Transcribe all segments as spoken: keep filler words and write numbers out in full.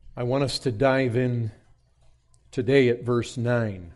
I want us to dive in today at verse nine.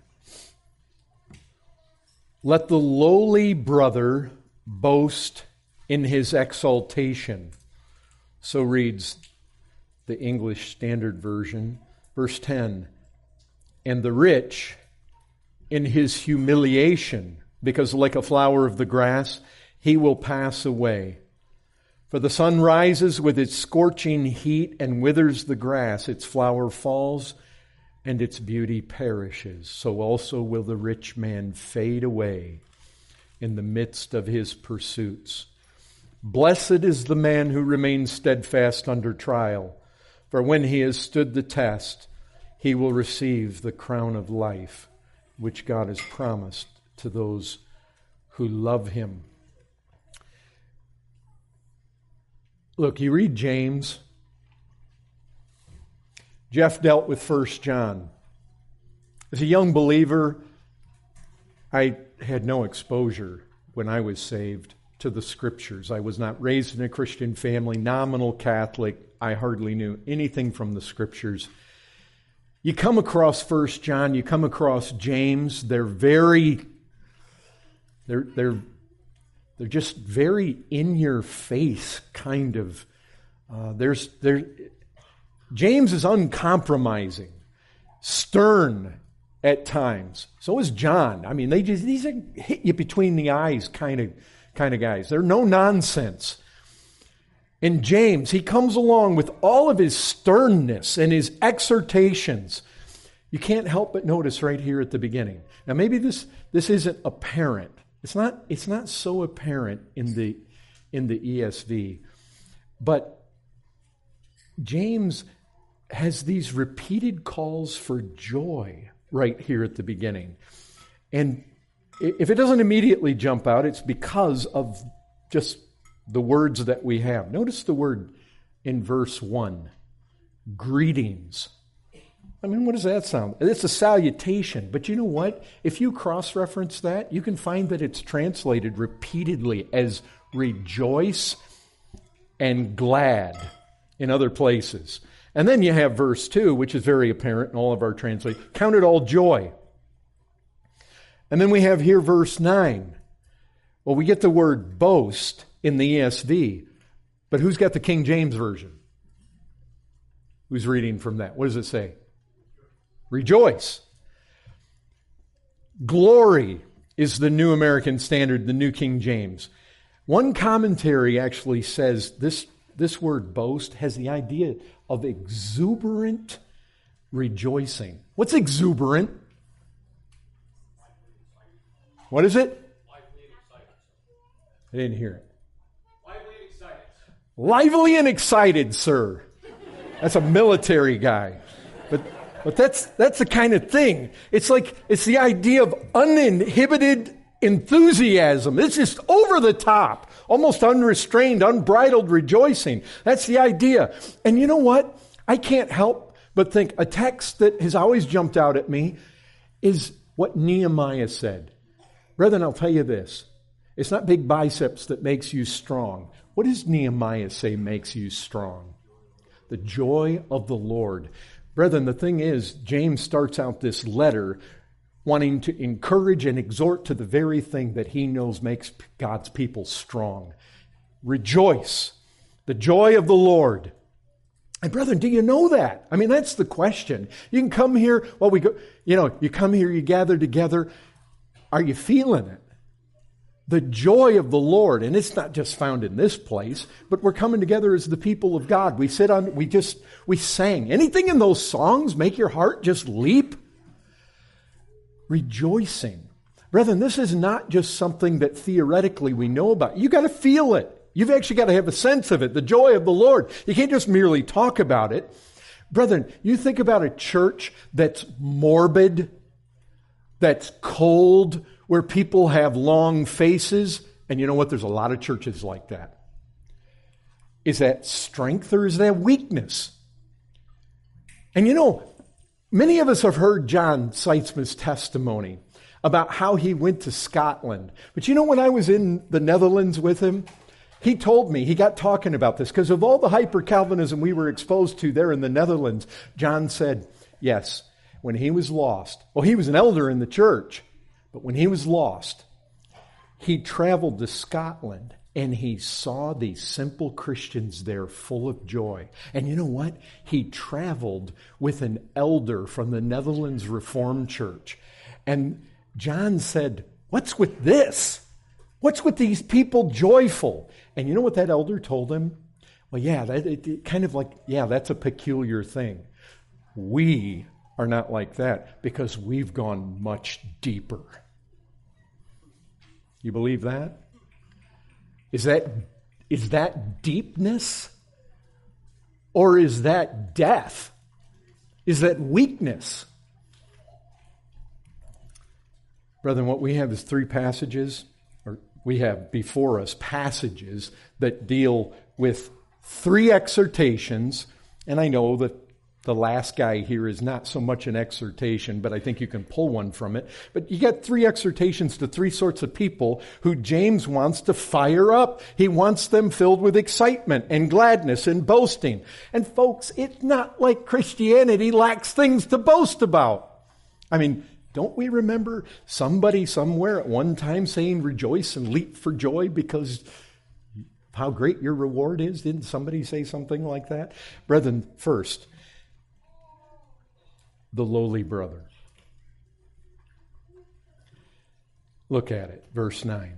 Let the lowly brother boast in his exaltation. So reads the English Standard Version. Verse ten. And the rich in his humiliation, because like a flower of the grass, he will pass away. For the sun rises with its scorching heat and withers the grass. Its flower falls and its beauty perishes. So also will the rich man fade away in the midst of his pursuits. Blessed is the man who remains steadfast under trial. For when he has stood the test, he will receive the crown of life, which God has promised to those who love him. Look, you read James. Jeff dealt with First John. As a young believer, I had no exposure when I was saved to the Scriptures. I was not raised in a Christian family, nominal Catholic. I hardly knew anything from the Scriptures. You come across First John, you come across James. They're very, they're they're they're just very in your face kind of. Uh, there's there. James is uncompromising, stern at times. So is John. I mean, they just these are hit you between the eyes kind of kind of guys. They're no nonsense. And James, he comes along with all of his sternness and his exhortations. You can't help but notice right here at the beginning. Now, maybe this this isn't apparent. It's not it's not so apparent in the in the E S V, but James has these repeated calls for joy right here at the beginning. And if it doesn't immediately jump out, it's because of just the words that we have. Notice the word in verse one, greetings. I mean, what does that sound? It's a salutation, but you know what? If you cross-reference that, you can find that it's translated repeatedly as rejoice and glad in other places. And then you have verse two, which is very apparent in all of our translations. Count it all joy. And then we have here verse nine. Well, we get the word boast in the E S V, but who's got the King James Version? Who's reading from that? What does it say? Rejoice. Glory is the New American Standard, the New King James. One commentary actually says this, this word boast has the idea of exuberant rejoicing. What's exuberant? What is it? I didn't hear it. Lively and excited. Lively and excited, sir. That's a military guy. But but that's that's the kind of thing. It's like it's the idea of uninhibited enthusiasm. It's just over the top, almost unrestrained, unbridled rejoicing. That's the idea. And you know what? I can't help but think a text that has always jumped out at me is what Nehemiah said. Brethren, I'll tell you this. It's not big biceps that makes you strong. What does Nehemiah say makes you strong? The joy of the Lord. Brethren, the thing is, James starts out this letter wanting to encourage and exhort to the very thing that he knows makes God's people strong. Rejoice. The joy of the Lord. And brethren, do you know that? I mean, that's the question. You can come here, well, we go, you know, you come here, you gather together. Are you feeling it? The joy of the Lord, and it's not just found in this place, but we're coming together as the people of God. We sit on, we just, we sang. Anything in those songs make your heart just leap? Rejoicing. Brethren, this is not just something that theoretically we know about. You got to feel it. You've actually got to have a sense of it, the joy of the Lord. You can't just merely talk about it. Brethren, you think about a church that's morbid, that's cold, where people have long faces, and you know what? There's a lot of churches like that. Is that strength or is that weakness? And you know, many of us have heard John Seitzma's testimony about how he went to Scotland. But you know, when I was in the Netherlands with him, He told me, he got talking about this, because of all the hyper-Calvinism we were exposed to there in the Netherlands, John said, yes, when he was lost, well, he was an elder in the church, but when he was lost, he traveled to Scotland and he saw these simple Christians there full of joy. And you know what? He traveled with an elder from the Netherlands Reformed Church. And John said, what's with this? What's with these people joyful? And you know what that elder told him? Well, yeah, that, it, it kind of like, yeah, that's a peculiar thing. We are not like that because we've gone much deeper. You believe that? Is that is that deepness? Or is that death? Is that weakness? Brethren, what we have is three passages, or we have before us passages that deal with three exhortations, and I know that the last guy here is not so much an exhortation, but I think you can pull one from it. But you got three exhortations to three sorts of people who James wants to fire up. He wants them filled with excitement and gladness and boasting. And folks, it's not like Christianity lacks things to boast about. I mean, don't we remember somebody somewhere at one time saying rejoice and leap for joy because of how great your reward is? Didn't somebody say something like that? Brethren, first, the lowly brother. Look at it, verse nine.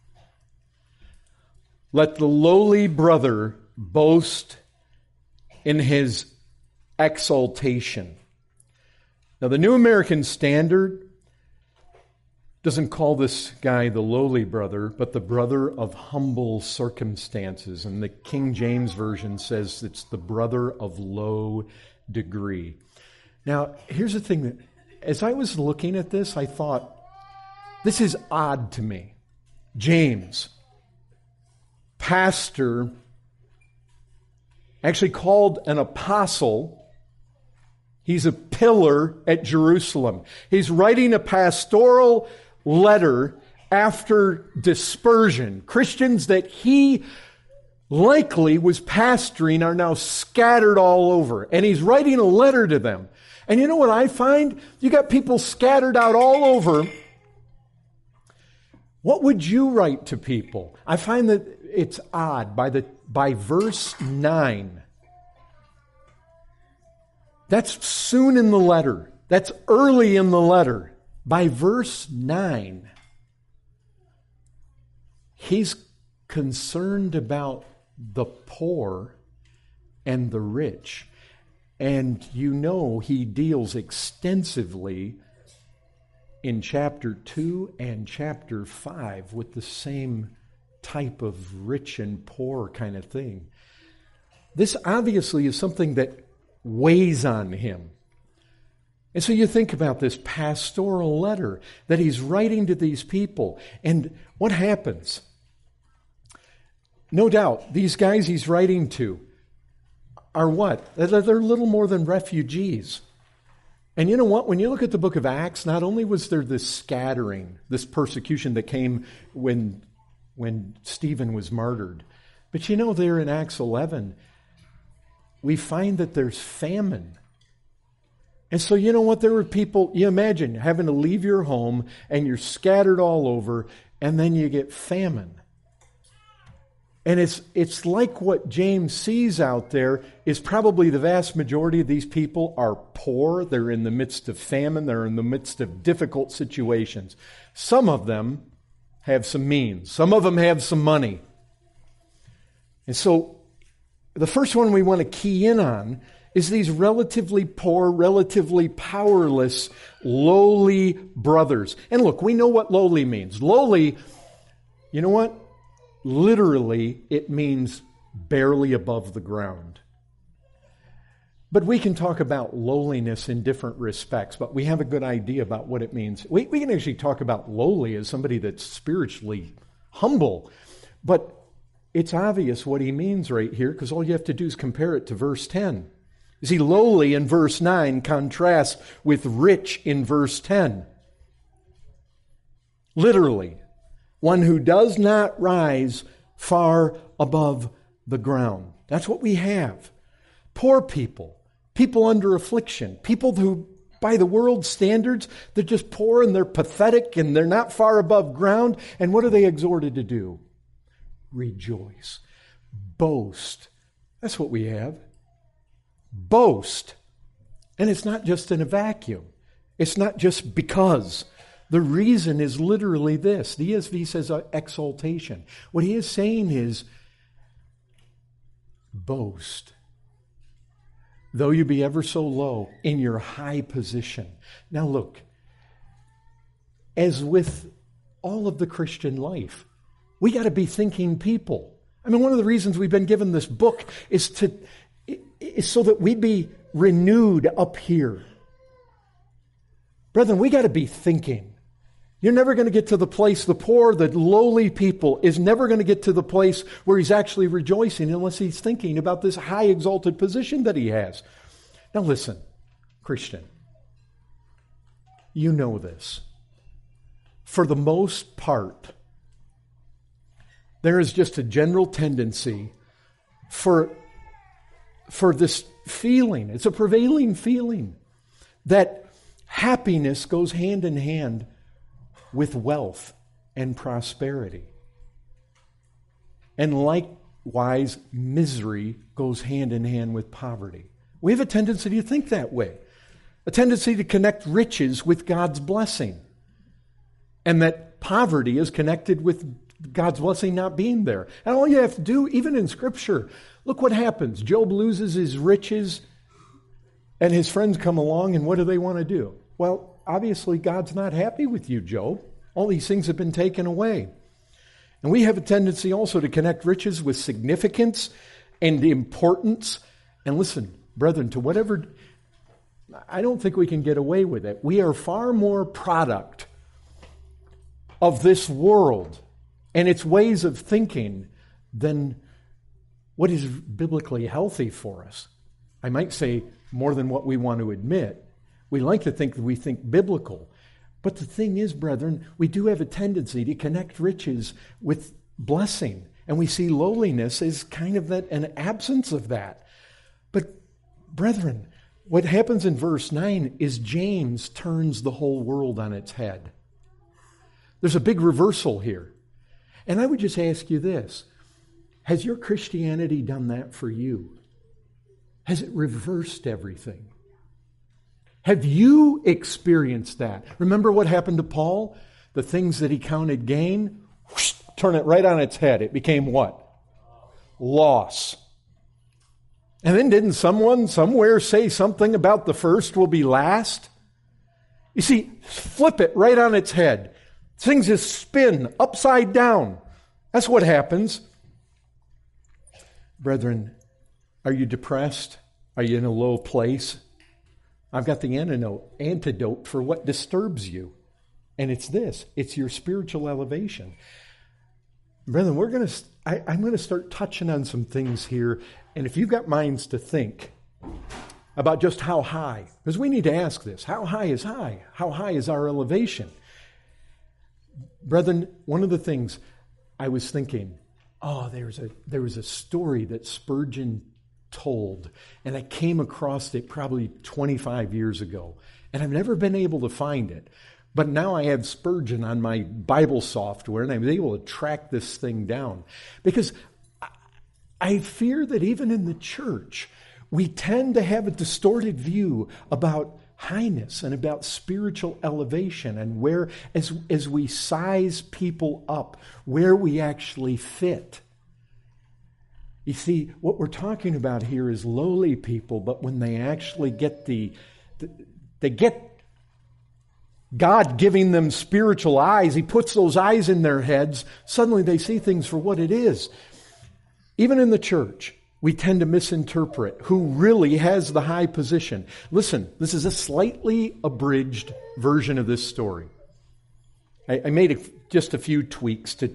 Let the lowly brother boast in his exaltation. Now, the New American Standard doesn't call this guy the lowly brother, but the brother of humble circumstances. And the King James Version says it's the brother of low degree. Now, here's the thing that, as I was looking at this, I thought, this is odd to me. James, pastor, actually called an apostle. He's a pillar at Jerusalem. He's writing a pastoral letter after dispersion. Christians that he likely was pastoring are now scattered all over. And he's writing a letter to them. And you know what I find? You got people scattered out all over. What would you write to people? I find that it's odd. By the by verse nine, that's soon in the letter. That's early in the letter. By verse nine, he's concerned about the poor and the rich. And you know he deals extensively in chapter two and chapter five with the same type of rich and poor kind of thing. This obviously is something that weighs on him. And so you think about this pastoral letter that he's writing to these people. And what happens? No doubt, these guys he's writing to are what? They're little more than refugees. And you know what? When you look at the book of Acts, not only was there this scattering, this persecution that came when, when Stephen was martyred, but you know there in Acts eleven, we find that there's famine. And so you know what? There were people, you imagine having to leave your home and you're scattered all over and then you get famine. And it's it's like what James sees out there is probably the vast majority of these people are poor. They're in the midst of famine. They're in the midst of difficult situations. Some of them have some means. Some of them have some money. And so the first one we want to key in on is these relatively poor, relatively powerless, lowly brothers. And look, we know what lowly means. Lowly, you know what? Literally, it means barely above the ground. But we can talk about lowliness in different respects, but we have a good idea about what it means. We, we can actually talk about lowly as somebody that's spiritually humble. But it's obvious what he means right here, because all you have to do is compare it to verse ten. You see, lowly in verse nine contrasts with rich in verse ten. Literally. One who does not rise far above the ground. That's what we have. Poor people, people under affliction, people who, by the world's standards, they're just poor and they're pathetic and they're not far above ground. And what are they exhorted to do? Rejoice. Boast. That's what we have. Boast. And it's not just in a vacuum. It's not just because. The reason is literally this. The E S V says uh, exaltation. What he is saying is, boast. Though you be ever so low in your high position. Now look, as with all of the Christian life, we got to be thinking people. I mean, one of the reasons we've been given this book is to is so that we be renewed up here. Brethren, we got to be thinking. You're never going to get to the place, the poor, the lowly people is never going to get to the place where he's actually rejoicing unless he's thinking about this high exalted position that he has. Now listen, Christian, you know this. For the most part, there is just a general tendency for, for this feeling, it's a prevailing feeling, that happiness goes hand in hand with wealth and prosperity. And likewise, misery goes hand in hand with poverty. We have a tendency to think that way. A tendency to connect riches with God's blessing. And that poverty is connected with God's blessing not being there. And all you have to do, even in Scripture, look what happens. Job loses his riches, and his friends come along, and what do they want to do? Well, obviously, God's not happy with you, Job. All these things have been taken away. And we have a tendency also to connect riches with significance and importance. And listen, brethren, to whatever, I don't think we can get away with it. We are far more product of this world and its ways of thinking than what is biblically healthy for us. I might say more than what we want to admit. We like to think that we think biblical. But the thing is, brethren, we do have a tendency to connect riches with blessing. And we see lowliness as kind of that, an absence of that. But, brethren, what happens in verse nine is James turns the whole world on its head. There's a big reversal here. And I would just ask you this. Has your Christianity done that for you? Has it reversed everything? Have you experienced that? Remember what happened to Paul? The things that he counted gain, whoosh, turn it right on its head. It became what? Loss. And then didn't someone somewhere say something about the first will be last? You see, flip it right on its head. Things just spin upside down. That's what happens. Brethren, are you depressed? Are you in a low place? I've got the antidote, antidote for what disturbs you. And it's this. It's your spiritual elevation. Brethren, we're going to, I, I'm going to start touching on some things here. And if you've got minds to think about just how high, because we need to ask this, how high is high? How high is our elevation? Brethren, one of the things I was thinking, oh, there's a there was a story that Spurgeon told, and I came across it probably twenty-five years ago, and I've never been able to find it. But now I have Spurgeon on my Bible software, and I was able to track this thing down. Because I fear that even in the church, we tend to have a distorted view about highness and about spiritual elevation, and where, as, as we size people up, where we actually fit. You see, what we're talking about here is lowly people, but when they actually get the, the they get God giving them spiritual eyes, He puts those eyes in their heads, suddenly they see things for what it is. Even in the church, we tend to misinterpret who really has the high position. Listen, this is a slightly abridged version of this story. I, I made a, just a few tweaks to,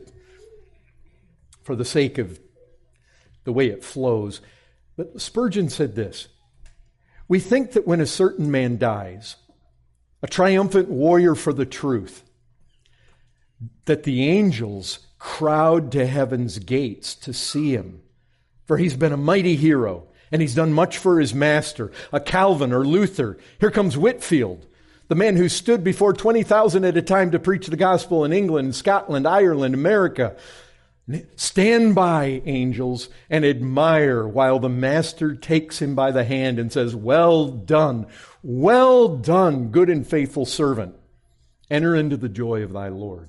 for the sake of the way it flows. But Spurgeon said this: we think that when a certain man dies, a triumphant warrior for the truth, that the angels crowd to heaven's gates to see him. For he's been a mighty hero, and he's done much for his master, a Calvin or Luther. Here comes Whitefield, the man who stood before twenty thousand at a time to preach the gospel in England, Scotland, Ireland, America. Stand by, angels, and admire while the master takes him by the hand and says, well done, well done, good and faithful servant. Enter into the joy of thy Lord.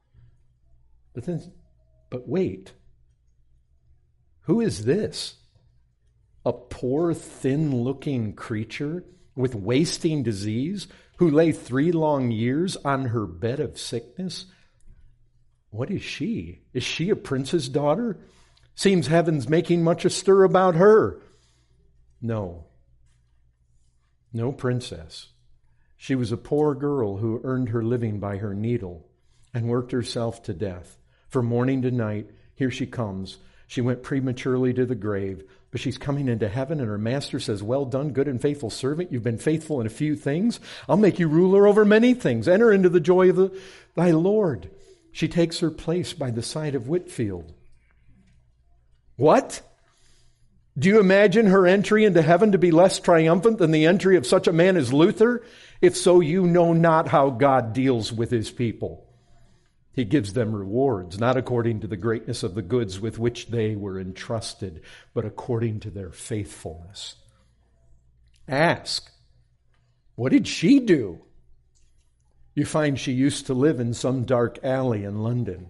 But then, but wait, who is this? A poor, thin-looking creature with wasting disease who lay three long years on her bed of sickness? What is she? Is she a prince's daughter? Seems heaven's making much a stir about her. No. No princess. She was a poor girl who earned her living by her needle and worked herself to death. From morning to night, here she comes. She went prematurely to the grave, but she's coming into heaven, and her master says, well done, good and faithful servant. You've been faithful in a few things. I'll make you ruler over many things. Enter into the joy of the, thy Lord. She takes her place by the side of Whitefield. What? Do you imagine her entry into heaven to be less triumphant than the entry of such a man as Luther? If so, you know not how God deals with his people. He gives them rewards, not according to the greatness of the goods with which they were entrusted, but according to their faithfulness. Ask, what did she do? You find she used to live in some dark alley in London.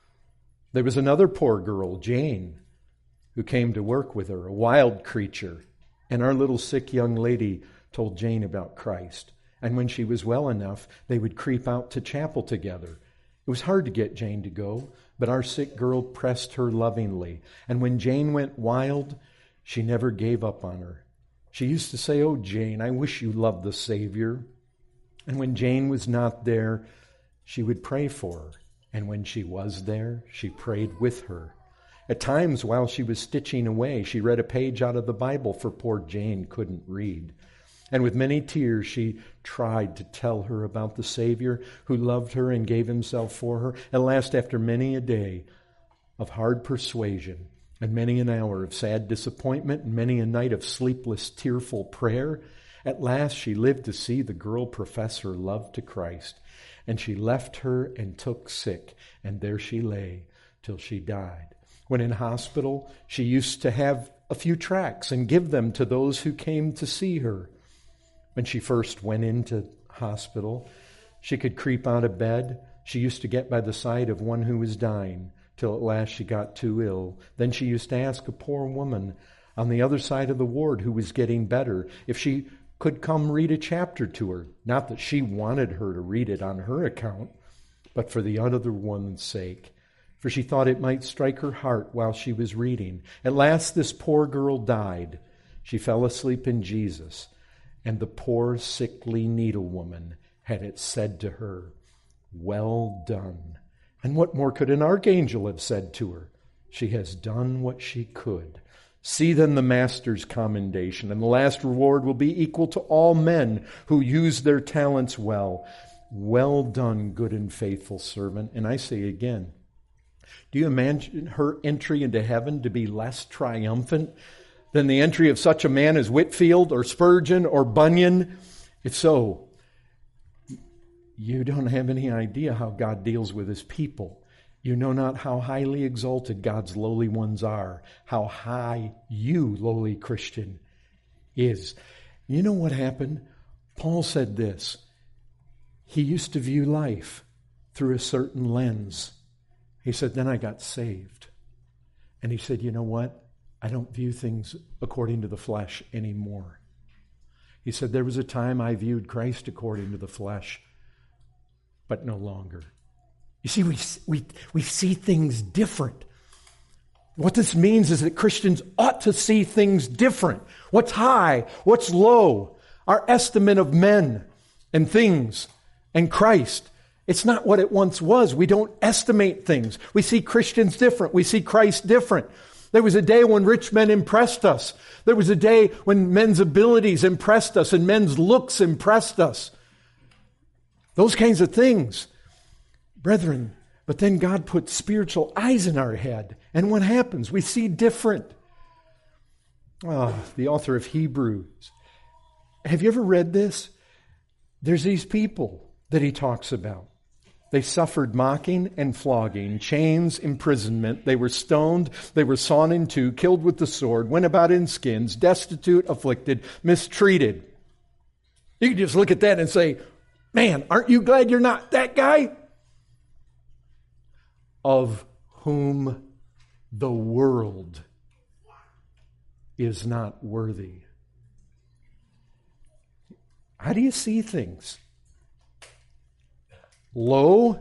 There was another poor girl, Jane, who came to work with her, a wild creature. And our little sick young lady told Jane about Christ. And when she was well enough, they would creep out to chapel together. It was hard to get Jane to go, but our sick girl pressed her lovingly. And when Jane went wild, she never gave up on her. She used to say, oh, Jane, I wish you loved the Savior. And when Jane was not there, she would pray for her. And when she was there, she prayed with her. At times, while she was stitching away, she read a page out of the Bible, for poor Jane couldn't read. And with many tears, she tried to tell her about the Savior who loved her and gave himself for her. At last, after many a day of hard persuasion and many an hour of sad disappointment and many a night of sleepless, tearful prayer, at last she lived to see the girl profess her love to Christ. And she left her and took sick, and there she lay till she died. When in hospital, she used to have a few tracts and give them to those who came to see her. When she first went into hospital, she could creep out of bed. She used to get by the side of one who was dying, till at last she got too ill. Then she used to ask a poor woman on the other side of the ward who was getting better if she could come read a chapter to her. Not that she wanted her to read it on her account, but for the other woman's sake. For she thought it might strike her heart while she was reading. At last this poor girl died. She fell asleep in Jesus, and the poor sickly needlewoman had it said to her, well done. And what more could an archangel have said to her? She has done what she could. See then the master's commendation, and the last reward will be equal to all men who use their talents well. Well done, good and faithful servant. And I say again, do you imagine her entry into heaven to be less triumphant than the entry of such a man as Whitefield or Spurgeon or Bunyan? If so, you don't have any idea how God deals with his people. You know not how highly exalted God's lowly ones are, how high you, lowly Christian, is. You know what happened? Paul said this. He used to view life through a certain lens. He said, then I got saved. And he said, you know what? I don't view things according to the flesh anymore. He said, there was a time I viewed Christ according to the flesh, but no longer. You see, we, we, we see things different. What this means is that Christians ought to see things different. What's high, what's low, our estimate of men and things and Christ. It's not what it once was. We don't estimate things. We see Christians different. We see Christ different. There was a day when rich men impressed us. There was a day when men's abilities impressed us and men's looks impressed us. Those kinds of things. Brethren, But then God puts spiritual eyes in our head. And what happens? We see different. Oh, the author of Hebrews. Have you ever read this? There's these people that he talks about. They suffered mocking and flogging, chains, imprisonment. They were stoned. They were sawn in two, killed with the sword, went about in skins, destitute, afflicted, mistreated. You can just look at that and say, man, aren't you glad you're not that guy? Of whom the world is not worthy. How do you see things? Low?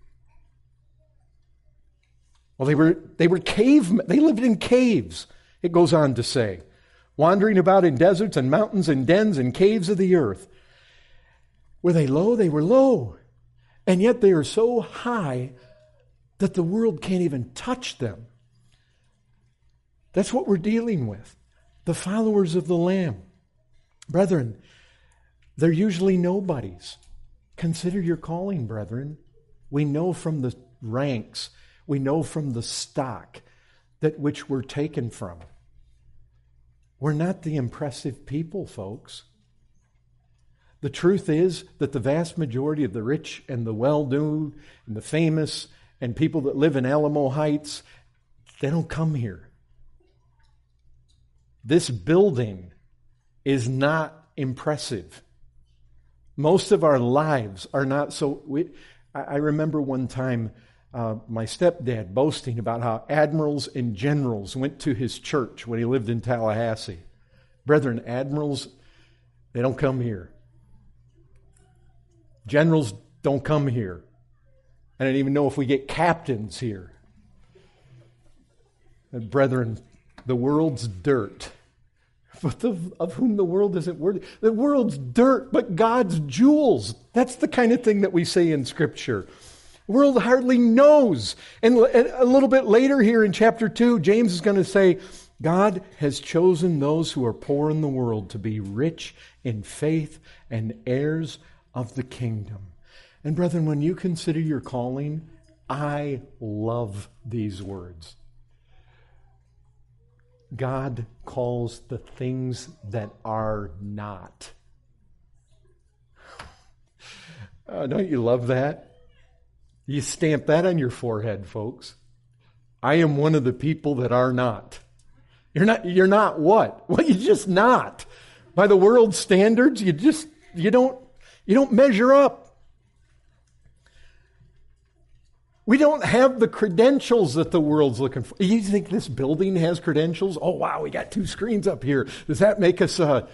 Well, they were they were cavemen. They lived in caves, it goes on to say. Wandering about in deserts and mountains and dens and caves of the earth. Were they low? They were low. And yet they are so high that the world can't even touch them. That's what we're dealing with. The followers of the Lamb. Brethren, they're usually nobodies. Consider your calling, brethren. We know from the ranks, we know from the stock that which we're taken from. We're not the impressive people, folks. The truth is that the vast majority of the rich and the well-to and the famous and people that live in Alamo Heights, they don't come here. This building is not impressive. Most of our lives are not so... We, I, I remember one time uh, my stepdad boasting about how admirals and generals went to his church when he lived in Tallahassee. Brethren, admirals, they don't come here. Generals don't come here. I don't even know if we get captains here. And brethren, the world's dirt. But the, of whom the world isn't worthy. The world's dirt, but God's jewels. That's the kind of thing that we say in Scripture. The world hardly knows. And a little bit later here in chapter two, James is going to say, God has chosen those who are poor in the world to be rich in faith and heirs of the kingdom. And brethren, when you consider your calling, I love these words. God calls the things that are not. Oh, don't you love that? You stamp that on your forehead, folks. I am one of the people that are not. You're not, you're not what? Well, you're just not. By the world's standards, you just, you don't, you don't measure up. We don't have the credentials that the world's looking for. You think this building has credentials? Oh, wow, we got two screens up here. Does that make us... Uh...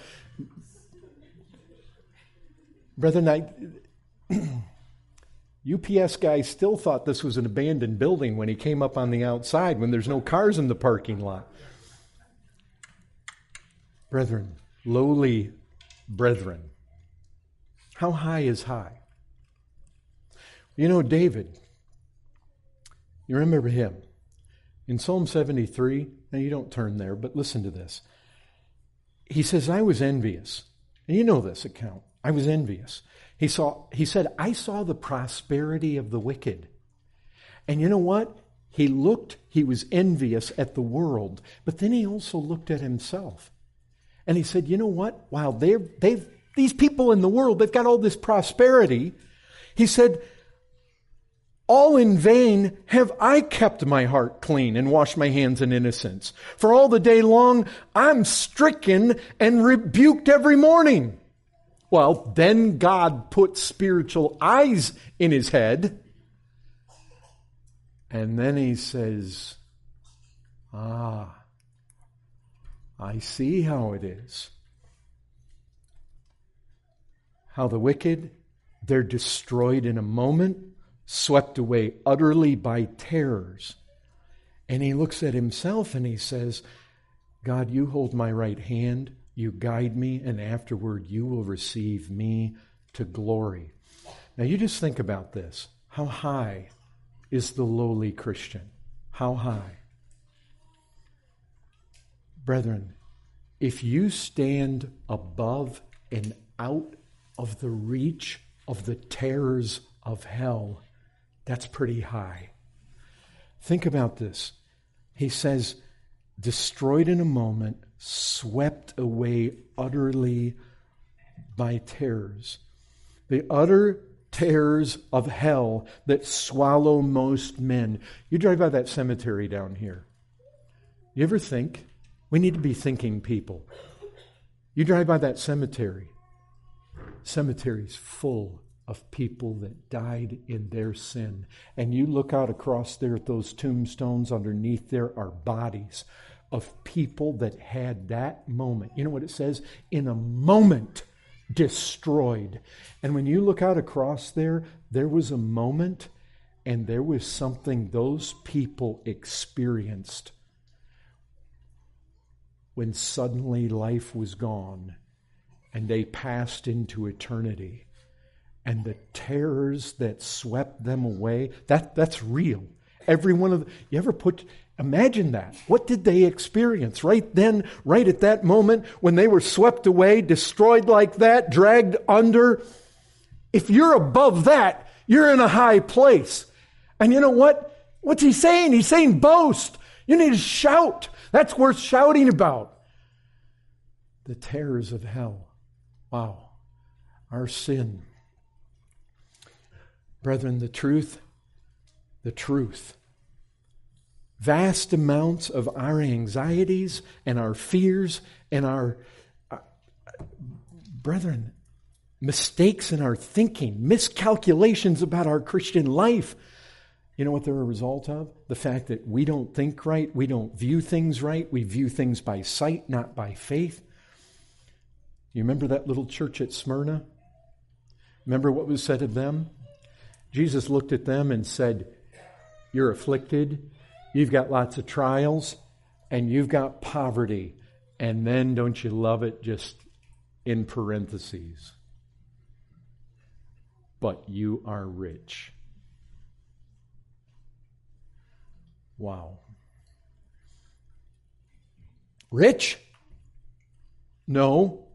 Brethren, I... U P S guy still thought this was an abandoned building when he came up on the outside, when there's no cars in the parking lot. Brethren, lowly brethren. How high is high? You know, David... You remember him. In Psalm seventy-three, now you don't turn there, but listen to this. He says, I was envious. And you know this account. I was envious. He saw. He said, I saw the prosperity of the wicked. And you know what? He looked, he was envious at the world, but then he also looked at himself. And he said, you know what? While they're, they've, these people in the world, they've got all this prosperity. He said, all in vain have I kept my heart clean and washed my hands in innocence. For all the day long, I'm stricken and rebuked every morning. Well, then God put spiritual eyes in his head. And then he says, ah, I see how it is. How the wicked, they're destroyed in a moment, swept away utterly by terrors. And he looks at himself and he says, God, you hold my right hand, you guide me, and afterward you will receive me to glory. Now you just think about this. How high is the lowly Christian? How high? Brethren, if you stand above and out of the reach of the terrors of hell, That's pretty high. Think about this. He says, destroyed in a moment, swept away utterly by terrors. The utter terrors of hell that swallow most men. You drive by that cemetery down here. You ever think? We need to be thinking people. You drive by that cemetery. Cemetery's full of people that died in their sin. And you look out across there at those tombstones, underneath there are bodies of people that had that moment. You know what it says? In a moment, destroyed. And when you look out across there, there was a moment and there was something those people experienced when suddenly life was gone and they passed into eternity. And the terrors that swept them away, that, that's real. Every one of them, you ever put, imagine that. What did they experience right then, right at that moment when they were swept away, destroyed like that, dragged under? If you're above that, you're in a high place. And you know what? What's he saying? He's saying boast. You need to shout. That's worth shouting about. The terrors of hell. Wow. Our sin. Brethren, the truth, the truth. Vast amounts of our anxieties and our fears and our, uh, brethren, mistakes in our thinking, miscalculations about our Christian life. You know what they're a result of? The fact that we don't think right, we don't view things right, we view things by sight, not by faith. You remember that little church at Smyrna? Remember what was said of them? Jesus looked at them and said, you're afflicted, you've got lots of trials, and you've got poverty. And then, don't you love it, just in parentheses, but you are rich. Wow. Rich? No.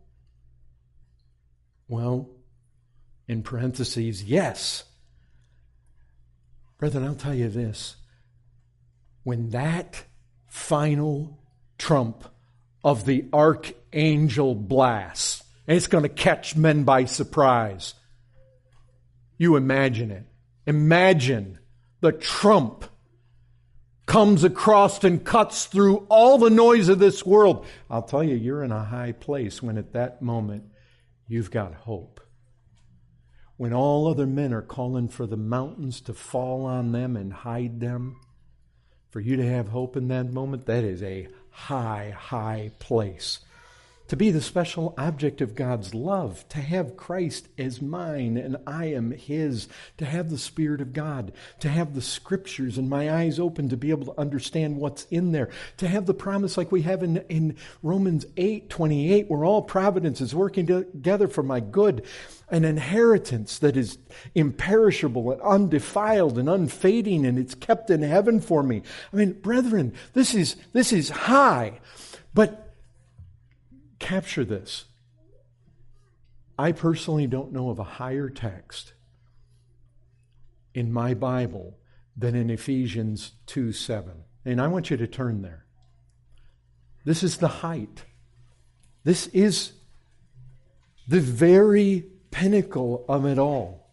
Well, in parentheses, yes. Brethren, I'll tell you this. When that final trump of the archangel blasts, and it's going to catch men by surprise, you imagine it. Imagine the trump comes across and cuts through all the noise of this world. I'll tell you, you're in a high place when at that moment you've got hope. When all other men are calling for the mountains to fall on them and hide them, for you to have hope in that moment, that is a high, high place. To be the special object of God's love, to have Christ as mine and I am His, to have the Spirit of God, to have the Scriptures and my eyes open to be able to understand what's in there, to have the promise like we have in, in Romans eight twenty-eight, where all providence is working together for my good, an inheritance that is imperishable and undefiled and unfading, and it's kept in heaven for me. I mean, brethren, this is this is high, but capture this. I personally don't know of a higher text in my Bible than in Ephesians two seven. And I want you to turn there. This is the height. This is the very pinnacle of it all.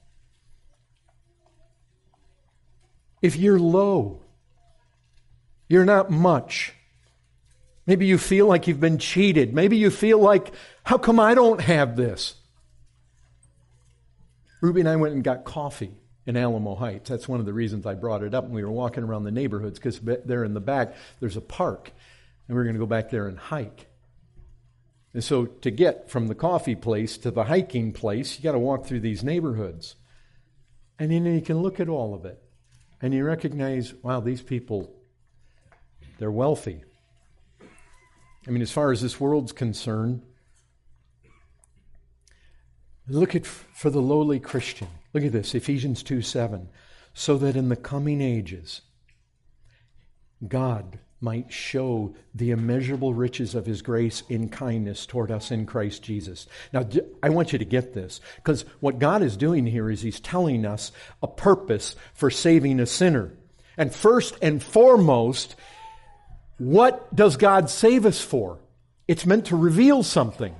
If you're low, you're not much. Maybe you feel like you've been cheated. Maybe you feel like, how come I don't have this? Ruby and I went and got coffee in Alamo Heights. That's one of the reasons I brought it up. And we were walking around the neighborhoods because there in the back, there's a park. And we we're going to go back there and hike. And so to get from the coffee place to the hiking place, you got to walk through these neighborhoods. And then you can look at all of it. And you recognize, wow, these people, they're wealthy. I mean, as far as this world's concerned, look at for the lowly Christian. Look at this, Ephesians two seven. So that in the coming ages, God might show the immeasurable riches of his grace in kindness toward us in Christ Jesus. Now, I want you to get this, because what God is doing here is he's telling us a purpose for saving a sinner. And first and foremost, what does God save us for? It's meant to reveal something.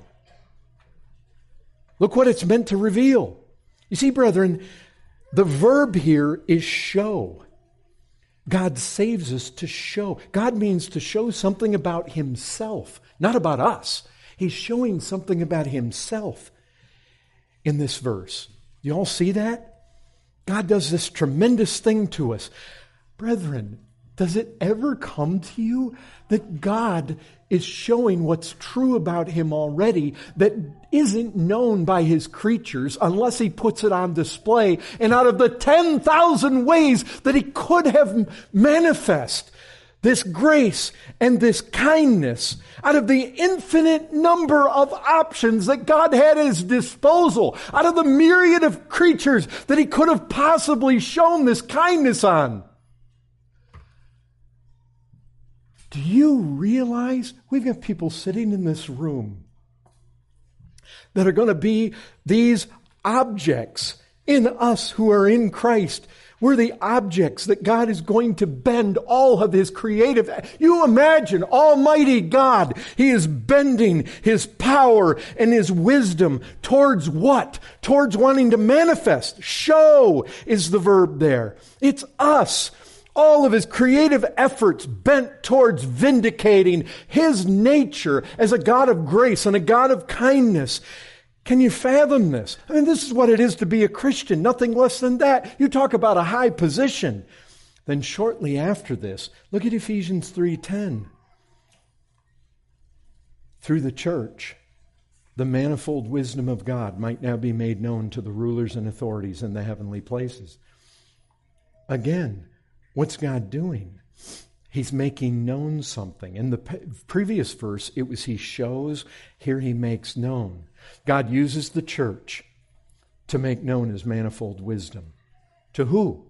Look what it's meant to reveal. You see, brethren, the verb here is show. God saves us to show. God means to show something about himself, not about us. He's showing something about himself in this verse. You all see that? God does this tremendous thing to us. Brethren, does it ever come to you that God is showing what's true about him already that isn't known by his creatures unless he puts it on display? And out of the ten thousand ways that he could have manifest this grace and this kindness, out of the infinite number of options that God had at his disposal, out of the myriad of creatures that he could have possibly shown this kindness on, do you realize we've got people sitting in this room that are going to be these objects in us who are in Christ? We're the objects that God is going to bend all of his creative. You imagine Almighty God. He is bending his power and his wisdom towards what? Towards wanting to manifest. Show is the verb there. It's us. All of his creative efforts bent towards vindicating his nature as a God of grace and a God of kindness. Can you fathom this? I mean, this is what it is to be a Christian, nothing less than that. You talk about a high position. Then shortly after this, look at Ephesians three ten. Through the church, the manifold wisdom of God might now be made known to the rulers and authorities in the heavenly places. Again, what's God doing? He's making known something. In the previous verse, it was he shows. Here he makes known. God uses the church to make known his manifold wisdom. To who?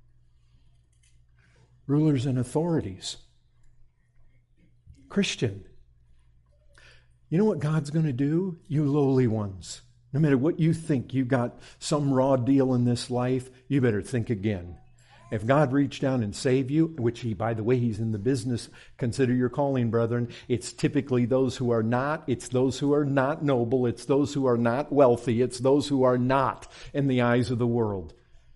Rulers and authorities. Christian, you know what God's going to do? You lowly ones. No matter what you think, you got some raw deal in this life, you better think again. If God reached down and saved you, which he, by the way, he's in the business, consider your calling, brethren. It's typically those who are not. It's those who are not noble. It's those who are not wealthy. It's those who are not in the eyes of the world.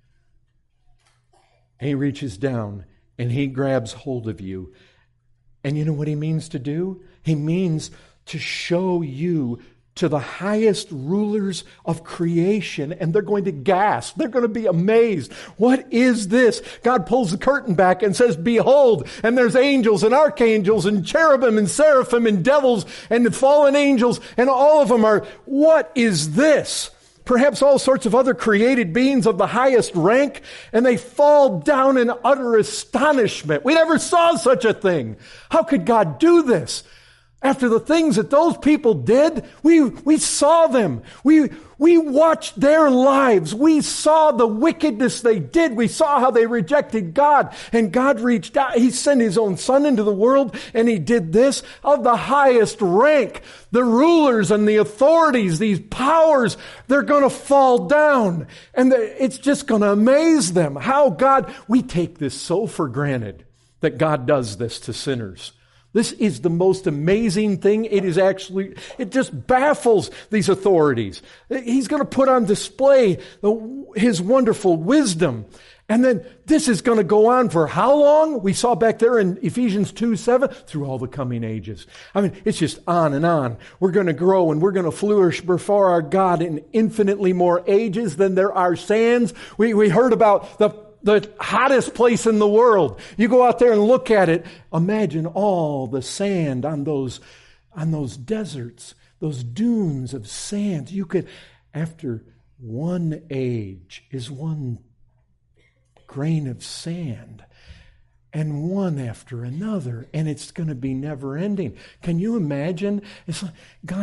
And he reaches down and he grabs hold of you. And you know what he means to do? He means to show you to the highest rulers of creation, and they're going to gasp. They're going to be amazed. What is this? God pulls the curtain back and says, behold, and there's angels and archangels and cherubim and seraphim and devils and the fallen angels, and all of them are, what is this? Perhaps all sorts of other created beings of the highest rank, and they fall down in utter astonishment. We never saw such a thing. How could God do this? After the things that those people did, we, we saw them. We, we watched their lives. We saw the wickedness they did. We saw how they rejected God. And God reached out. He sent his own son into the world, and he did this of the highest rank. The rulers and the authorities, these powers, they're going to fall down. And it's just going to amaze them. How God, we take this so for granted that God does this to sinners. This is the most amazing thing. It is actually, it just baffles these authorities. He's going to put on display the, his wonderful wisdom. And then this is going to go on for how long? We saw back there in Ephesians two seven, through all the coming ages. I mean, it's just on and on. We're going to grow and we're going to flourish before our God in infinitely more ages than there are sands. We, we heard about the The hottest place in the world. You go out there and look at it. Imagine all the sand on those, on those deserts, those dunes of sand. You could, after one age is one grain of sand, and one after another, and it's going to be never ending. Can you imagine? It's like God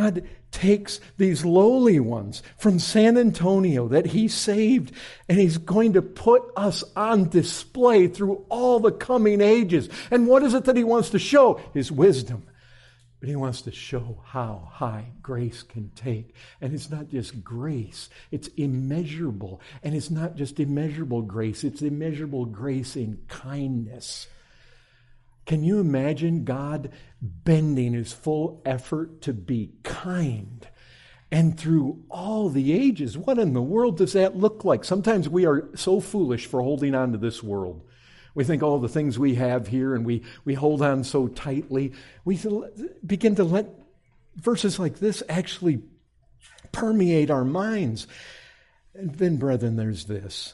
takes these lowly ones from San Antonio that he saved, and he's going to put us on display through all the coming ages. And what is it that he wants to show? His wisdom. But he wants to show how high grace can take. And it's not just grace, it's immeasurable. And it's not just immeasurable grace, it's immeasurable grace in kindness. Can you imagine God bending his full effort to be kind? And through all the ages, what in the world does that look like? Sometimes we are so foolish for holding on to this world. We think all the things we have here, and we, we hold on so tightly. We begin to let verses like this actually permeate our minds. And then, brethren, there's this.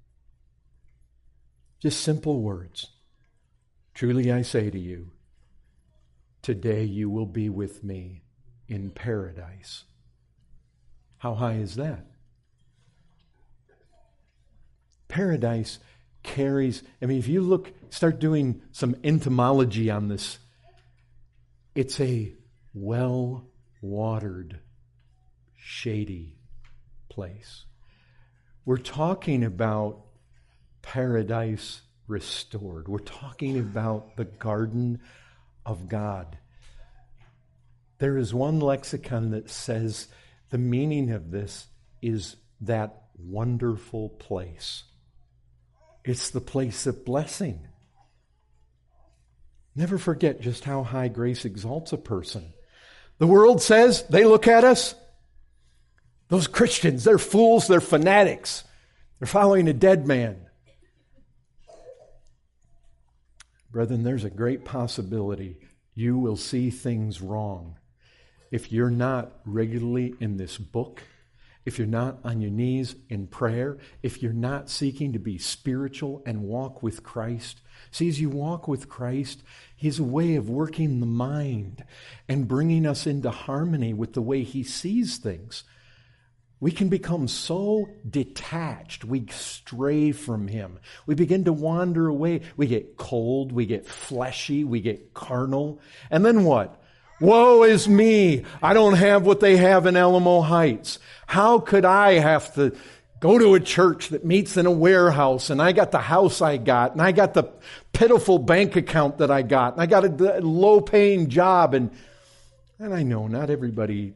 Just simple words. Truly I say to you, today you will be with me in paradise. How high is that? Paradise carries, I mean, if you look, start doing some entomology on this, it's a well-watered, shady place. We're talking about paradise restored. We're talking about the garden of God. There is one lexicon that says the meaning of this is that wonderful place. It's the place of blessing. Never forget just how high grace exalts a person. The world says, they look at us, those Christians, they're fools, they're fanatics. They're following a dead man. Brethren, there's a great possibility you will see things wrong if you're not regularly in this book, if you're not on your knees in prayer, if you're not seeking to be spiritual and walk with Christ. See, as you walk with Christ, He's a way of working the mind and bringing us into harmony with the way He sees things. We can become so detached, we stray from Him. We begin to wander away. We get cold, we get fleshy, we get carnal. And then what? Woe is me. I don't have what they have in Alamo Heights. How could I have to go to a church that meets in a warehouse, and I got the house I got, and I got the pitiful bank account that I got, and I got a low-paying job, and and I know not everybody,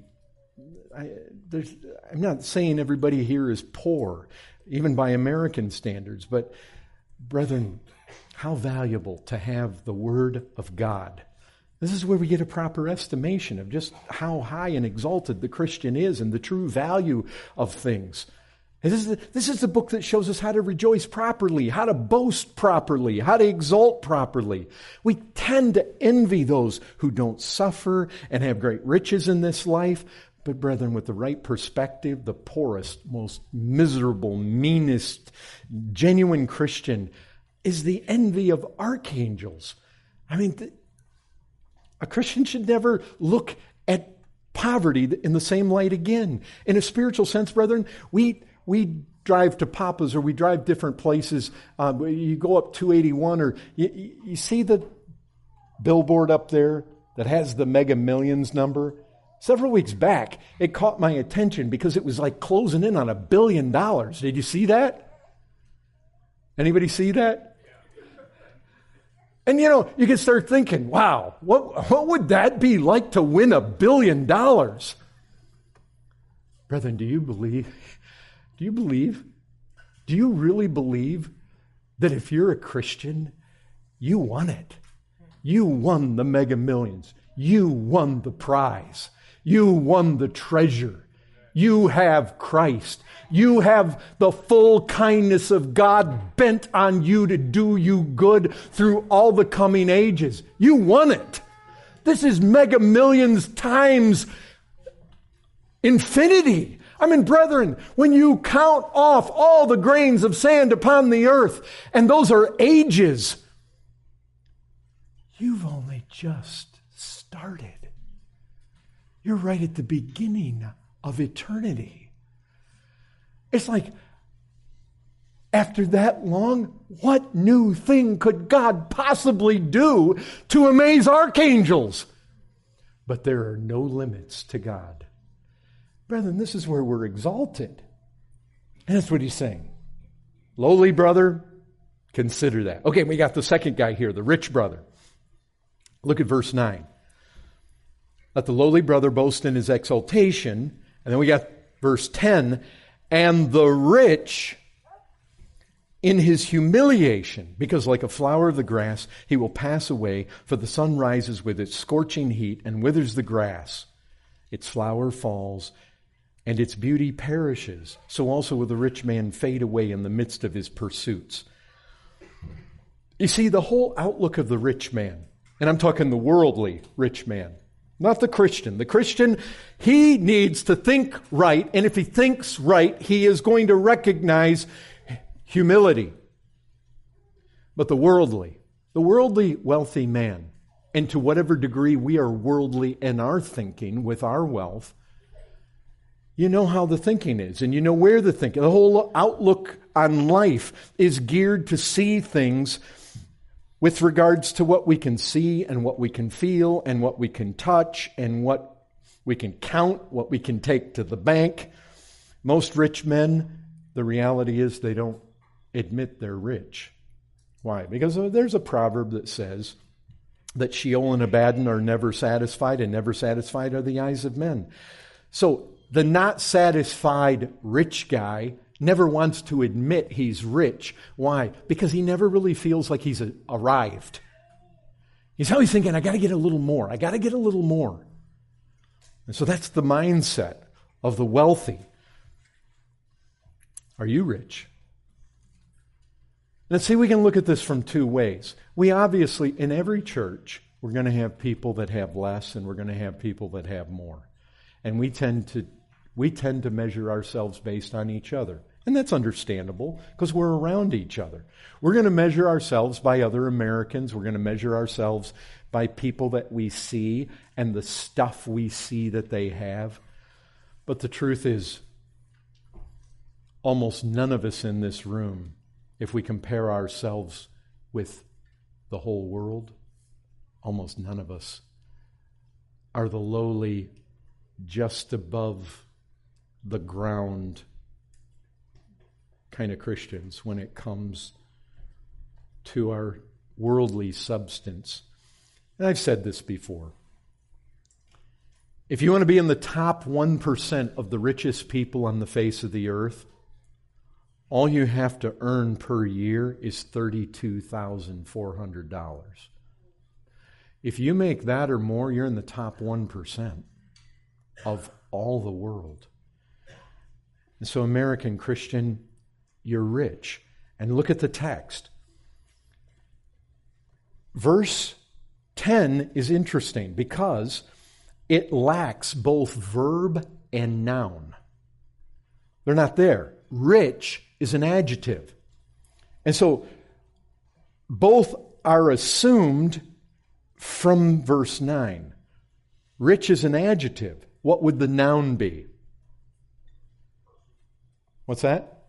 I, there's, I'm not saying everybody here is poor, even by American standards, but brethren, how valuable to have the Word of God. This is where we get a proper estimation of just how high and exalted the Christian is and the true value of things. This is, the, this is the book that shows us how to rejoice properly, how to boast properly, how to exalt properly. We tend to envy those who don't suffer and have great riches in this life. But brethren, with the right perspective, the poorest, most miserable, meanest, genuine Christian is the envy of archangels. I mean, th- a Christian should never look at poverty in the same light again. In a spiritual sense, brethren, we we drive to Papa's or we drive different places. Uh, you go up two eighty-one or you, you see the billboard up there that has the Mega Millions number. Several weeks back, it caught my attention because it was like closing in on a billion dollars. Did you see that? Anybody see that? And, you know, you can start thinking, wow, what, what would that be like to win a billion dollars? Brethren, do you believe, do you believe, do you really believe that if you're a Christian, you won it? You won the Mega Millions. You won the prize. You won the treasure. You have Christ. You have the full kindness of God bent on you to do you good through all the coming ages. You won it. This is Mega Millions times infinity. I mean, brethren, when you count off all the grains of sand upon the earth, and those are ages, you've only just started. You're right at the beginning of eternity. It's like, after that long, what new thing could God possibly do to amaze archangels? But there are no limits to God. Brethren, this is where we're exalted. And that's what he's saying. Lowly brother, consider that. Okay, we got the second guy here, the rich brother. Look at verse nine. Let the lowly brother boast in his exaltation. And then we got verse ten. And the rich in his humiliation, because like a flower of the grass, he will pass away, for the sun rises with its scorching heat and withers the grass. Its flower falls, and its beauty perishes. So also will the rich man fade away in the midst of his pursuits. You see, the whole outlook of the rich man, and I'm talking the worldly rich man, not the Christian. The Christian, he needs to think right, and if he thinks right, he is going to recognize humility. But the worldly, the worldly wealthy man, and to whatever degree we are worldly in our thinking with our wealth, you know how the thinking is, and you know where the thinking, the whole outlook on life is geared to see things with regards to what we can see and what we can feel and what we can touch and what we can count, what we can take to the bank. Most rich men, the reality is they don't admit they're rich. Why? Because there's a proverb that says that Sheol and Abaddon are never satisfied, and never satisfied are the eyes of men. So the not satisfied rich guy never wants to admit he's rich. Why? Because he never really feels like he's arrived. He's always thinking, I got to get a little more. I got to get a little more. And so that's the mindset of the wealthy. Are you rich? Let's see, we can look at this from two ways. We obviously, in every church, we're going to have people that have less and we're going to have people that have more. And we tend to we tend to measure ourselves based on each other. And that's understandable because we're around each other. We're going to measure ourselves by other Americans. We're going to measure ourselves by people that we see and the stuff we see that they have. But the truth is, almost none of us in this room, if we compare ourselves with the whole world, almost none of us are the lowly, just above the ground kind of Christians when it comes to our worldly substance. And I've said this before. If you want to be in the top one percent of the richest people on the face of the earth, all you have to earn per year is thirty-two thousand four hundred dollars. If you make that or more, you're in the top one percent of all the world. And so, American Christian, you're rich. And look at the text. Verse ten is interesting because it lacks both verb and noun. They're not there. Rich is an adjective. And so both are assumed from verse nine. Rich is an adjective. What would the noun be? What's that?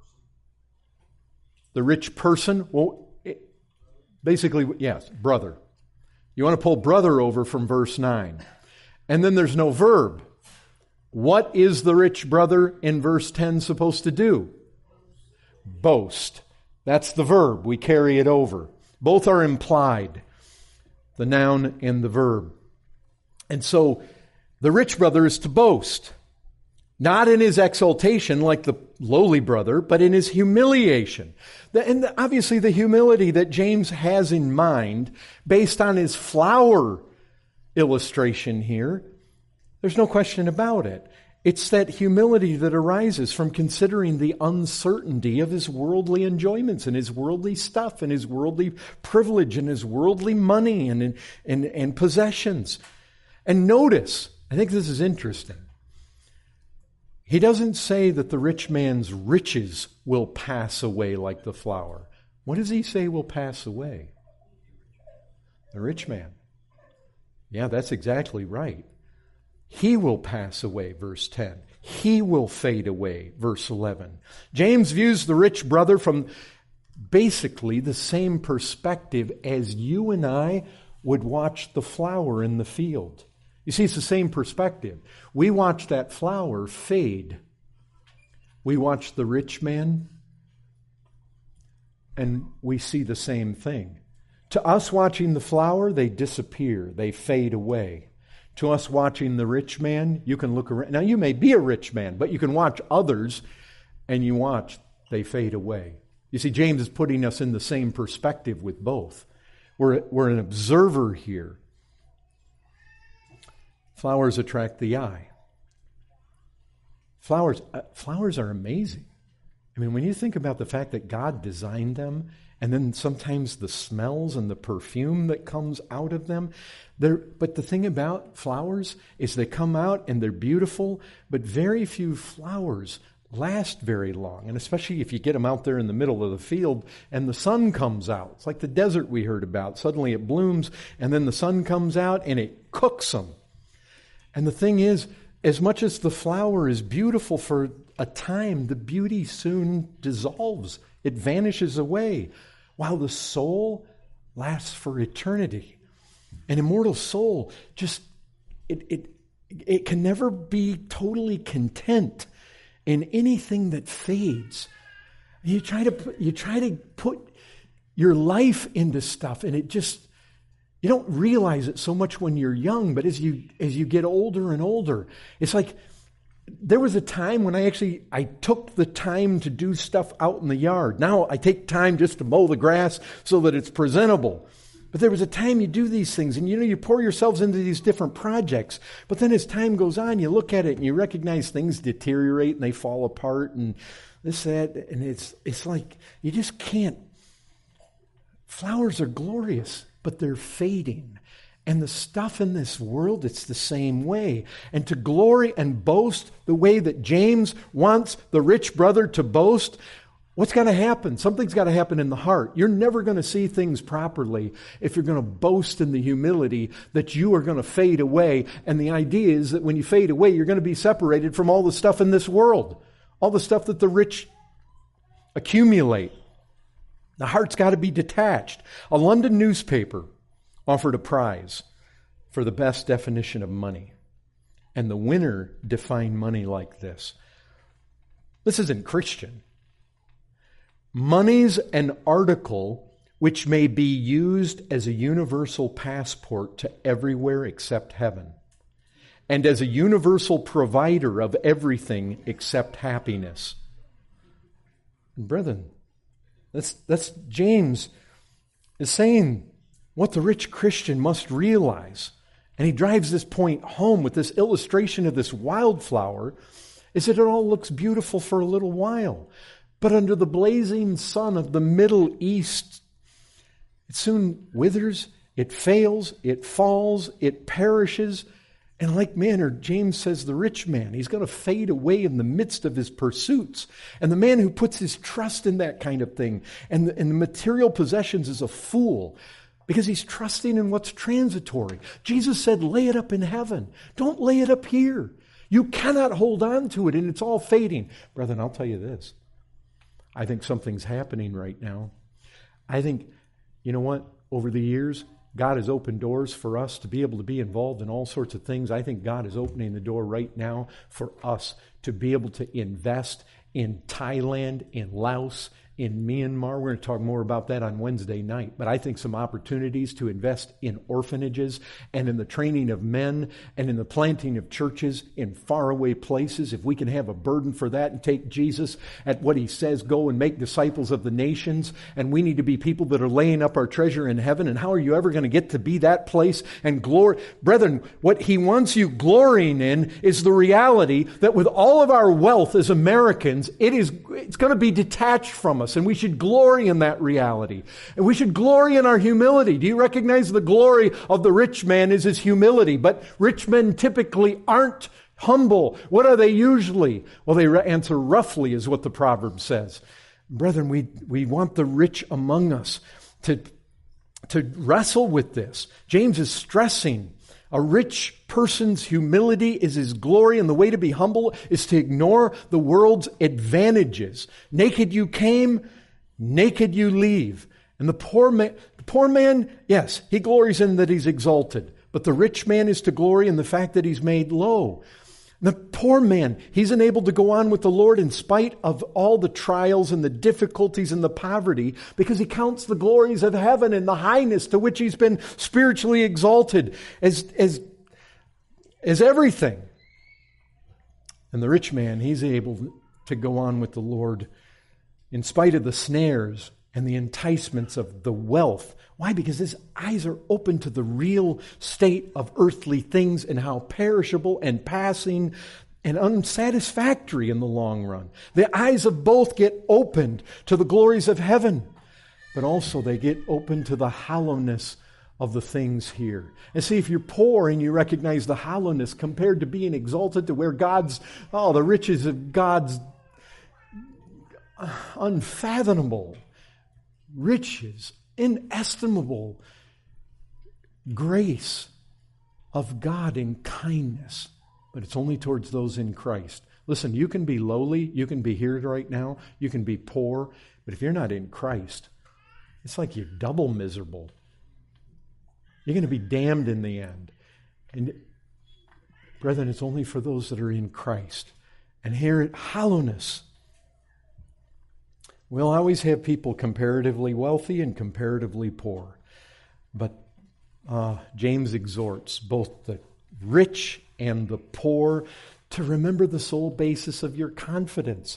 The rich person? Well, it, basically, yes, brother. You want to pull brother over from verse nine. And then there's no verb. What is the rich brother in verse ten supposed to do? Boast. That's the verb. We carry it over. Both are implied, the noun and the verb. And so the rich brother is to boast, not in his exaltation like the lowly brother, but in his humiliation. And obviously the humility that James has in mind, based on his flower illustration here, there's no question about it. It's that humility that arises from considering the uncertainty of his worldly enjoyments and his worldly stuff and his worldly privilege and his worldly money and, and, and possessions. And notice, I think this is interesting. He doesn't say that the rich man's riches will pass away like the flower. What does he say will pass away? The rich man. Yeah, that's exactly right. He will pass away, verse ten. He will fade away, verse eleven. James views the rich brother from basically the same perspective as you and I would watch the flower in the field. You see, it's the same perspective. We watch that flower fade. We watch the rich man, and we see the same thing. To us watching the flower, they disappear. They fade away. To us watching the rich man, you can look around. Now, you may be a rich man, but you can watch others, and you watch, they fade away. You see, James is putting us in the same perspective with both. We're, we're an observer here. Flowers attract the eye. Flowers, uh, flowers are amazing. I mean, when you think about the fact that God designed them, and then sometimes the smells and the perfume that comes out of them. They're, but the thing about flowers is they come out and they're beautiful, but very few flowers last very long. And especially if you get them out there in the middle of the field and the sun comes out. It's like the desert we heard about. Suddenly it blooms and then the sun comes out and it cooks them. And the thing is, as much as the flower is beautiful for a time, the beauty soon dissolves. It vanishes away, while the soul lasts for eternity. An immortal soul just, it, it, it can never be totally content in anything that fades. You try to put, you try to put your life into stuff, and it just, you don't realize it so much when you're young, but as you as you get older and older, it's like there was a time when I actually, I took the time to do stuff out in the yard. Now I take time just to mow the grass so that it's presentable. But there was a time you do these things and you know, you pour yourselves into these different projects. But then as time goes on, you look at it and you recognize things deteriorate and they fall apart and this, that, and it's it's like you just can't. Flowers are glorious, but they're fading. And the stuff in this world, it's the same way. And to glory and boast the way that James wants the rich brother to boast, what's got to happen? Something's got to happen in the heart. You're never going to see things properly if you're going to boast in the humility that you are going to fade away. And the idea is that when you fade away, you're going to be separated from all the stuff in this world, all the stuff that the rich accumulate. The heart's got to be detached. A London newspaper offered a prize for the best definition of money. And the winner defined money like this. This isn't Christian. Money's an article which may be used as a universal passport to everywhere except heaven, and as a universal provider of everything except happiness. And brethren, that's, that's James is saying what the rich Christian must realize, and he drives this point home with this illustration of this wildflower, is that it all looks beautiful for a little while. But under the blazing sun of the Middle East, it soon withers, it fails, it falls, it perishes. And like manner, James says the rich man, he's going to fade away in the midst of his pursuits. And the man who puts his trust in that kind of thing and the, and the material possessions is a fool, because he's trusting in what's transitory. Jesus said, lay it up in heaven. Don't lay it up here. You cannot hold on to it, and it's all fading. Brethren, I'll tell you this. I think something's happening right now. I think, you know what? Over the years, God has opened doors for us to be able to be involved in all sorts of things. I think God is opening the door right now for us to be able to invest in Thailand, in Laos, in Myanmar. We're going to talk more about that on Wednesday night. But I think some opportunities to invest in orphanages and in the training of men and in the planting of churches in faraway places. If we can have a burden for that and take Jesus at what he says, go and make disciples of the nations. And we need to be people that are laying up our treasure in heaven. And how are you ever going to get to be that place and glory? Brethren, what he wants you glorying in is the reality that with all of our wealth as Americans, it is, it's going to be detached from us. And we should glory in that reality. And we should glory in our humility. Do you recognize the glory of the rich man is his humility? But rich men typically aren't humble. What are they usually? Well, they answer roughly is what the proverb says. Brethren, we, we want the rich among us to, to wrestle with this. James is stressing a rich person's humility is his glory, and the way to be humble is to ignore the world's advantages. Naked you came, naked you leave. And the poor man, the poor man, yes, he glories in that he's exalted. But the rich man is to glory in the fact that he's made low. The poor man, he's enabled to go on with the Lord in spite of all the trials and the difficulties and the poverty, because he counts the glories of heaven and the highness to which he's been spiritually exalted as, as, as everything. And the rich man, he's able to go on with the Lord in spite of the snares and the enticements of the wealth. Why? Because his eyes are open to the real state of earthly things and how perishable and passing and unsatisfactory in the long run. The eyes of both get opened to the glories of heaven, but also they get open to the hollowness of the things here. And see, if you're poor and you recognize the hollowness compared to being exalted to where God's, oh, the riches of God's unfathomable riches, inestimable grace of God in kindness, but it's only towards those in Christ. Listen, you can be lowly, you can be here right now, you can be poor, but if you're not in Christ, it's like you're double miserable. You're going to be damned in the end. And brethren, it's only for those that are in Christ. And here at hollowness, we'll always have people comparatively wealthy and comparatively poor. But uh, James exhorts both the rich and the poor to remember the sole basis of your confidence.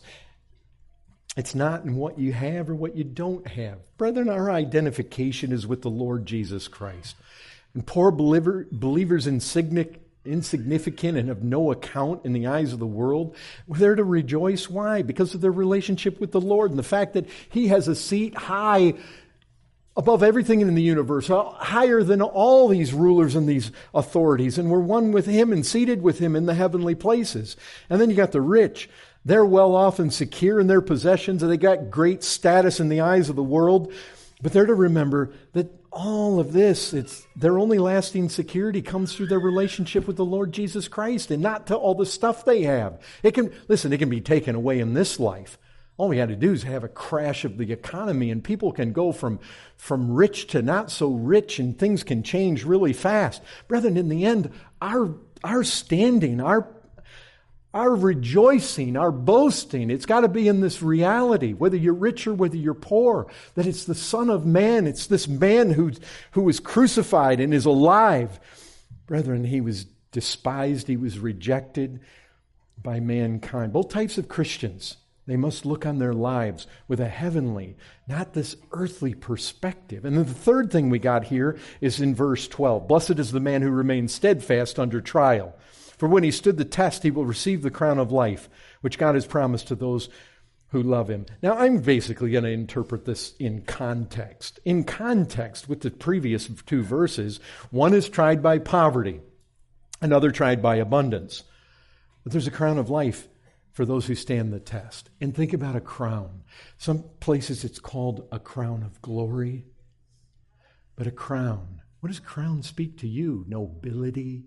It's not in what you have or what you don't have. Brethren, our identification is with the Lord Jesus Christ. And poor believer, believers insignificant, insignificant and of no account in the eyes of the world, we're there to rejoice. Why? Because of their relationship with the Lord and the fact that He has a seat high above everything in the universe, higher than all these rulers and these authorities, and we're one with Him and seated with Him in the heavenly places. And then you got the rich. They're well off and secure in their possessions, and they got great status in the eyes of the world, but they're to remember that all of this, it's their only lasting security comes through their relationship with the Lord Jesus Christ and not to all the stuff they have. It can, listen, it can be taken away in this life. All we had to do is have a crash of the economy and people can go from, from rich to not so rich and things can change really fast. Brethren, in the end, our, our standing, our Our rejoicing, our boasting, it's got to be in this reality, whether you're rich or whether you're poor, that it's the Son of Man, it's this man who, who was crucified and is alive. Brethren, He was despised, He was rejected by mankind. Both types of Christians, they must look on their lives with a heavenly, not this earthly perspective. And then the third thing we got here is in verse twelve. Blessed is the man who remains steadfast under trial. For when he stood the test, he will receive the crown of life, which God has promised to those who love Him. Now, I'm basically going to interpret this in context. In context with the previous two verses, one is tried by poverty, another tried by abundance. But there's a crown of life for those who stand the test. And think about a crown. Some places it's called a crown of glory. But a crown, what does crown speak to you? Nobility,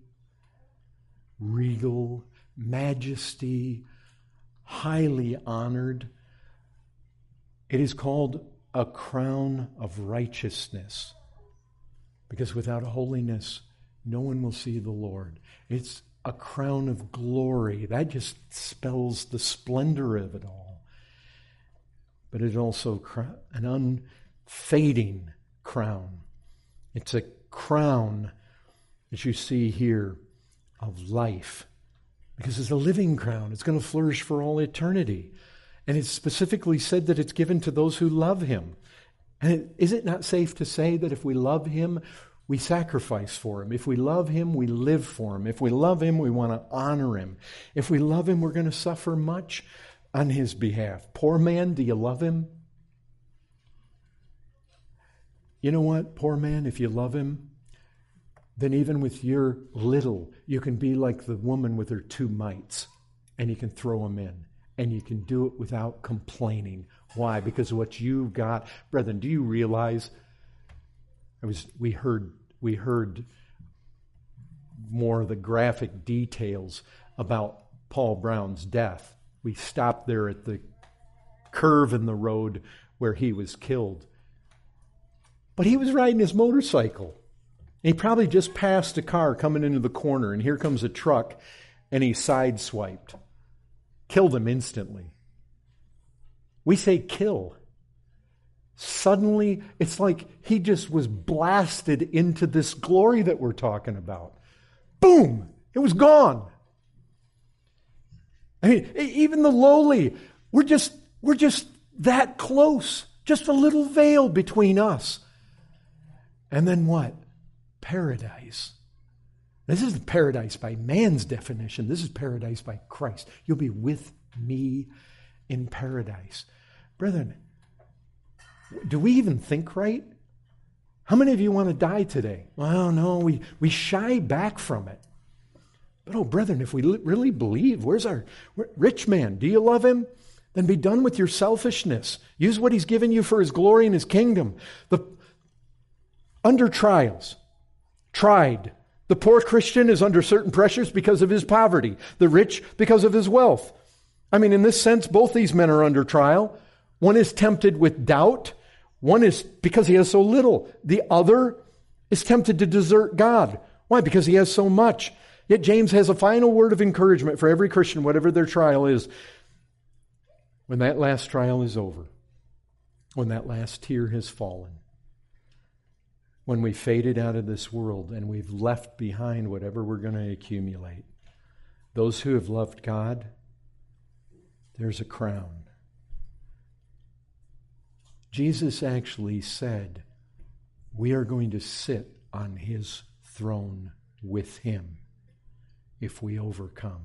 regal, majesty, highly honored. It is called a crown of righteousness, because without holiness, no one will see the Lord. It's a crown of glory. That just spells the splendor of it all. But it's also an unfading crown. It's a crown, as you see here, of life, because it's a living crown. It's going to flourish for all eternity. And it's specifically said that it's given to those who love Him. And is it not safe to say that if we love Him, we sacrifice for Him? If we love Him, we live for Him. If we love Him, we want to honor Him. If we love Him, we're going to suffer much on His behalf. Poor man, do you love Him? You know what, poor man, if you love Him, then even with your little, you can be like the woman with her two mites, and you can throw them in, and you can do it without complaining. Why? Because what you've got, brethren, do you realize? I was. We heard. We heard more of the graphic details about Paul Brown's death. We stopped there at the curve in the road where he was killed, but he was riding his motorcycle. He probably just passed a car coming into the corner, and here comes a truck, and he sideswiped. Killed him instantly. We say kill. Suddenly, it's like he just was blasted into this glory that we're talking about. Boom! It was gone. I mean, even the lowly, we're just, we're just that close. Just a little veil between us. And then what? Paradise. This isn't paradise by man's definition. This is paradise by Christ. You'll be with me in paradise. Brethren, do we even think right? How many of you want to die today? Well, no, we, we shy back from it. But oh, brethren, if we li- really believe, where's our where, rich man? Do you love him? Then be done with your selfishness. Use what he's given you for his glory and his kingdom. The under trials, tried. The poor Christian is under certain pressures because of his poverty. The rich because of his wealth. I mean, in this sense, both these men are under trial. One is tempted with doubt. One is because he has so little. The other is tempted to desert God. Why? Because he has so much. Yet James has a final word of encouragement for every Christian, whatever their trial is. When that last trial is over, when that last tear has fallen, when we faded out of this world and we've left behind whatever we're going to accumulate, those who have loved God, there's a crown. Jesus actually said, we are going to sit on his throne with him if we overcome.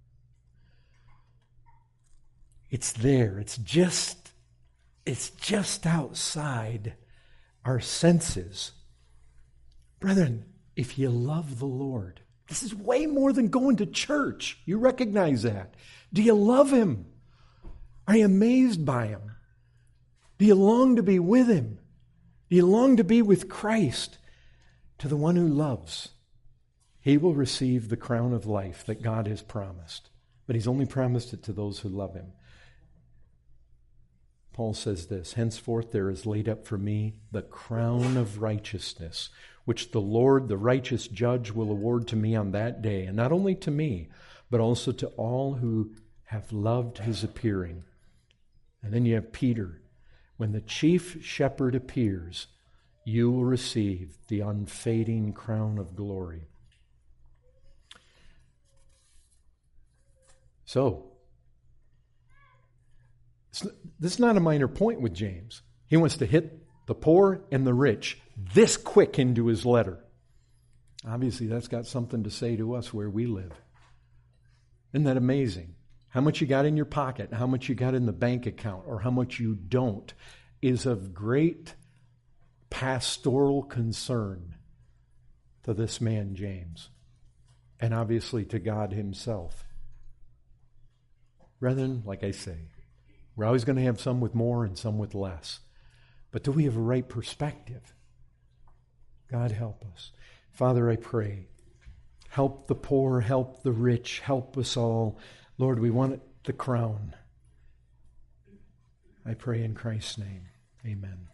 It's there. It's just, it's just outside our senses. Brethren, if you love the Lord, this is way more than going to church. You recognize that. Do you love him? Are you amazed by him? Do you long to be with him? Do you long to be with Christ? To the one who loves, he will receive the crown of life that God has promised. But he's only promised it to those who love him. Paul says this, henceforth there is laid up for me the crown of righteousness, which the Lord, the righteous judge, will award to me on that day. And not only to me, but also to all who have loved his appearing. And then you have Peter. When the chief shepherd appears, you will receive the unfading crown of glory. So, this is not a minor point with James. He wants to hit the poor and the rich this quick into his letter. Obviously, that's got something to say to us where we live. Isn't that amazing? How much you got in your pocket, how much you got in the bank account, or how much you don't, is of great pastoral concern to this man, James, and obviously to God himself. Brethren, like I say, we're always going to have some with more and some with less. But do we have a right perspective? God help us. Father, I pray, help the poor, help the rich, help us all. Lord, we want the crown. I pray in Christ's name. Amen.